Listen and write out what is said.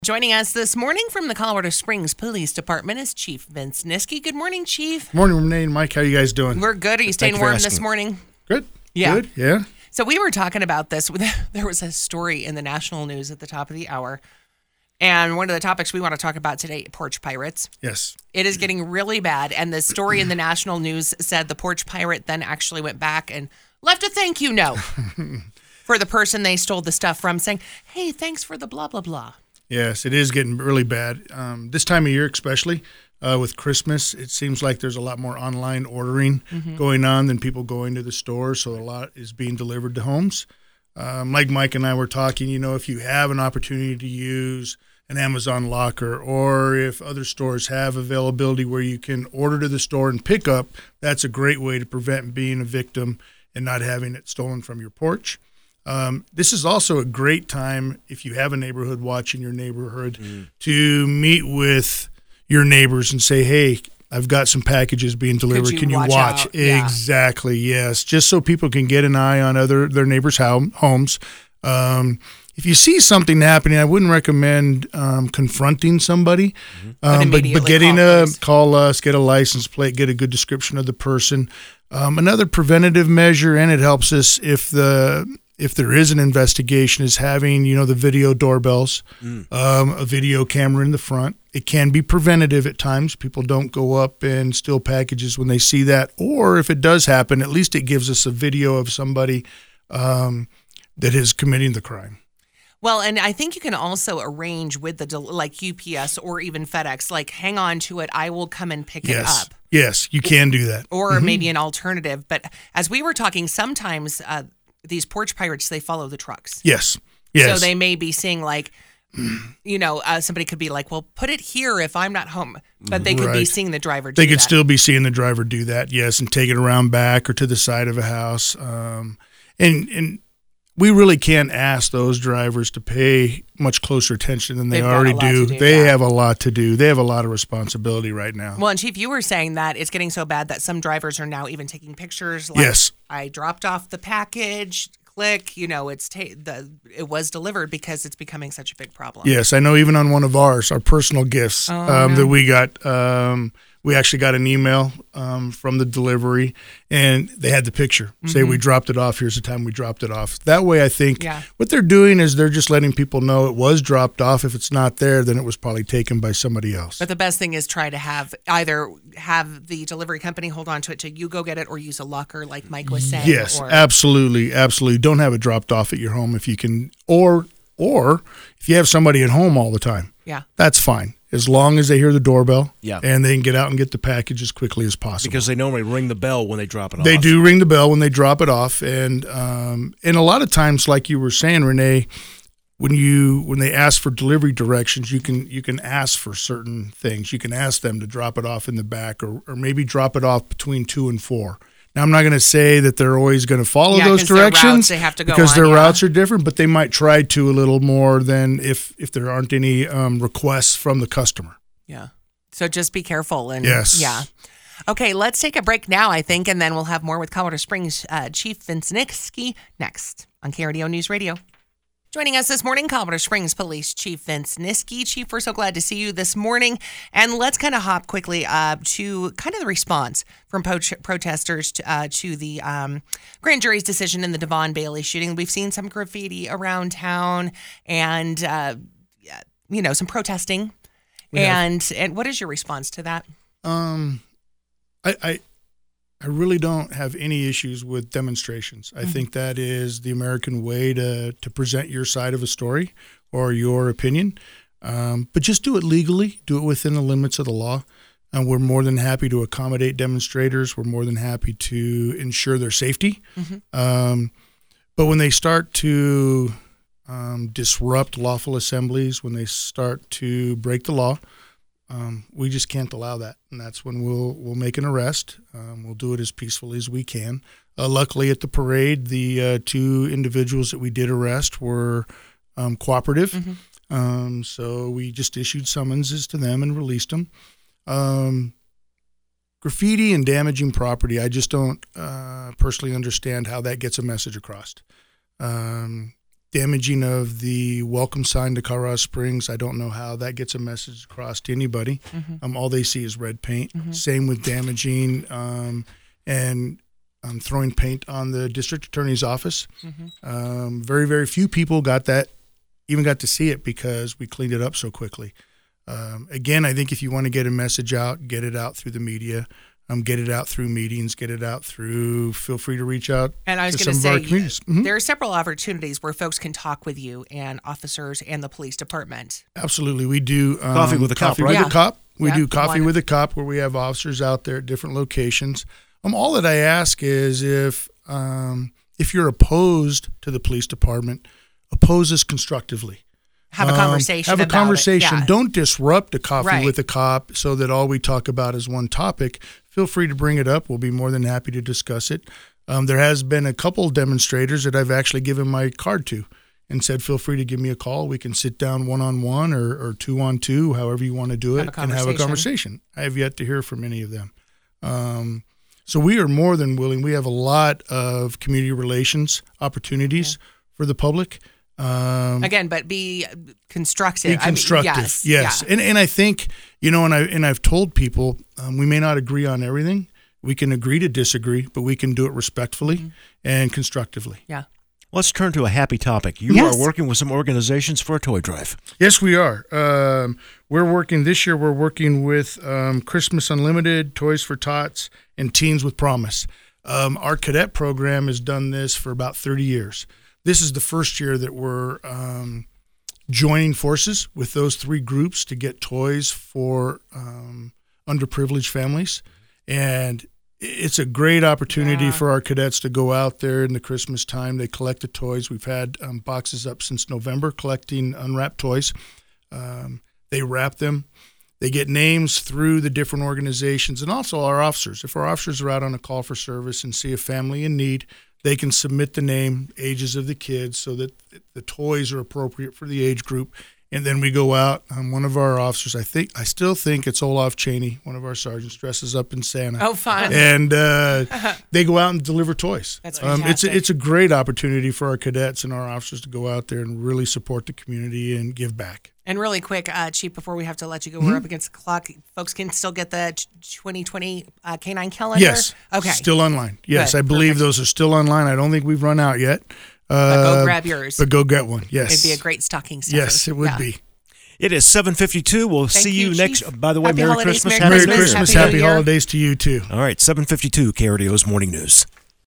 Joining us this morning from the Colorado Springs Police Department is Chief Vince Niski. Good morning, Chief. Morning, Renee and Mike. How you guys doing? We're good. Are you staying warm this morning? Good. Yeah. Good. Yeah. So we were talking about this. There was a story in the national news at the top of the hour. And one of the topics we want to talk about today, porch pirates. Yes. It is getting really bad. And the story in the national news said the porch pirate then actually went back and left a thank you note for the person they stole the stuff from, saying, hey, thanks for the blah, blah, blah. Yes, it is getting really bad. This time of year, especially with Christmas, it seems like there's a lot more online ordering going on than people going to the store. So a lot is being delivered to homes. Like Mike and I were talking, if you have an opportunity to use an Amazon locker, or if other stores have availability where you can order to the store and pick up, that's a great way to prevent being a victim and not having it stolen from your porch. This is also a great time, if you have a neighborhood watch in your neighborhood, to meet with your neighbors and say, hey, I've got some packages being delivered. Can you watch? Yeah. Exactly, yes. Just so people can get an eye on their neighbors' homes. If you see something happening, I wouldn't recommend confronting somebody, but getting call us, get a license plate, get a good description of the person. Another preventative measure, and it helps us if there is an investigation, is having, the video doorbells, a video camera in the front. It can be preventative at times. People don't go up and steal packages when they see that. Or if it does happen, at least it gives us a video of somebody that is committing the crime. Well, and I think you can also arrange with like UPS or even FedEx, like hang on to it. I will come and pick it up. Yes, you can do that. Or maybe an alternative. But as we were talking, sometimes these porch pirates, they follow the trucks. Yes. So they may be seeing like, somebody could be like, well, put it here if I'm not home. But they could be seeing the driver do that. They could still be seeing the driver do that, yes, and take it around back or to the side of a house. And we really can't ask those drivers to pay much closer attention than they already do. They have a lot to do. They have a lot of responsibility right now. Well, and Chief, you were saying that it's getting so bad that some drivers are now even taking pictures. Like, yes. I dropped off the package. Click. It was delivered because it's becoming such a big problem. Yes, I know. Even on one of our personal gifts that we got. We actually got an email from the delivery, and they had the picture. Say we dropped it off. Here's the time we dropped it off. That way, I think what they're doing is they're just letting people know it was dropped off. If it's not there, then it was probably taken by somebody else. But the best thing is try to either have the delivery company hold on to it till you go get it, or use a locker like Mike was saying. Yes, absolutely. Don't have it dropped off at your home if you can, or if you have somebody at home all the time. Yeah, that's fine. As long as they hear the doorbell, yeah, and they can get out and get the package as quickly as possible. Because they normally ring the bell when they drop it off. They do ring the bell when they drop it off, and a lot of times, like you were saying, Renee, when they ask for delivery directions, you can ask for certain things. You can ask them to drop it off in the back, or maybe drop it off between 2 and 4. Now, I'm not going to say that they're always going to follow those directions they have to go because their routes are different, but they might try to a little more than if there aren't any requests from the customer. Yeah. So just be careful. And yes. Yeah. Okay, let's take a break now, I think, and then we'll have more with Colorado Springs Chief Vince Niski next on KRDO News Radio. Joining us this morning, Colorado Springs Police Chief Vince Niski. Chief, we're so glad to see you this morning. And let's kind of hop quickly to kind of the response from protesters to the grand jury's decision in the Devon Bailey shooting. We've seen some graffiti around town and, some protesting. And what is your response to that? I really don't have any issues with demonstrations. I think that is the American way to present your side of a story or your opinion. But just do it legally. Do it within the limits of the law. And we're more than happy to accommodate demonstrators. We're more than happy to ensure their safety. But when they start to disrupt lawful assemblies, when they start to break the law, we just can't allow that, and that's when we'll make an arrest. We'll do it as peacefully as we can. Luckily, at the parade, the 2 individuals that we did arrest were cooperative, so we just issued summonses to them and released them. Graffiti and damaging property, I just don't personally understand how that gets a message across. damaging of the welcome sign to Colorado Springs. I don't know how that gets a message across to anybody. All they see is red paint. Same with damaging and throwing paint on the district attorney's office. Very, very few people got to see it because we cleaned it up so quickly. Again, I think if you want to get a message out, get it out through the media. Get it out through meetings, get it out through, feel free to reach out and I was to going some to of our say, communities. there are several opportunities where folks can talk with you and officers and the police department. Absolutely. We do Coffee with a Cop, Coffee right? with a Cop. We Yeah, do Coffee one. with a Cop where we have officers out there at different locations. All that I ask is if you're opposed to the police department, oppose us constructively. Have a conversation. Have a about conversation. It. Yeah. Don't disrupt a Coffee Right. with a Cop so that all we talk about is one topic. Feel free to bring it up. We'll be more than happy to discuss it. There has been a couple demonstrators that I've actually given my card to and said, feel free to give me a call. We can sit down one-on-one or two-on-two, however you want to do it, and have a conversation. I have yet to hear from any of them. So we are more than willing. We have a lot of community relations opportunities for the public. Again, but be constructive. Be constructive, yes. Yeah. And I think, and I've told people we may not agree on everything. We can agree to disagree, but we can do it respectfully and constructively. Yeah. Let's turn to a happy topic. You Yes. are working with some organizations for a toy drive. Yes, we are. This year we're working with Christmas Unlimited, Toys for Tots, and Teens with Promise. Our cadet program has done this for about 30 years. This is the first year that we're joining forces with those three groups to get toys for underprivileged families. And it's a great opportunity for our cadets to go out there in the Christmas time. They collect the toys. We've had boxes up since November collecting unwrapped toys. They wrap them. They get names through the different organizations and also our officers. If our officers are out on a call for service and see a family in need, they can submit the name, ages of the kids so that the toys are appropriate for the age group. And then we go out. One of our officers, I still think it's Olaf Cheney, one of our sergeants, dresses up in Santa. Oh, fun. And they go out and deliver toys. That's fantastic. It's a great opportunity for our cadets and our officers to go out there and really support the community and give back. And really quick, Chief, before we have to let you go, we're up against the clock. Folks can still get the 2020 K-9 calendar? Yes. Okay. Still online. Yes, Good. I believe Perfect. those are still online. I don't think we've run out yet. But go grab yours. But go get one. Yes. It'd be a great stocking stuffer. Yes, it would Yeah. be. It is 7:52. We'll Thank see you, you next. Chief. By the way, Happy Merry holidays, Christmas. Merry Merry Christmas. Happy New Happy Year. holidays to you too. All right, 7:52, KRDO's Morning News.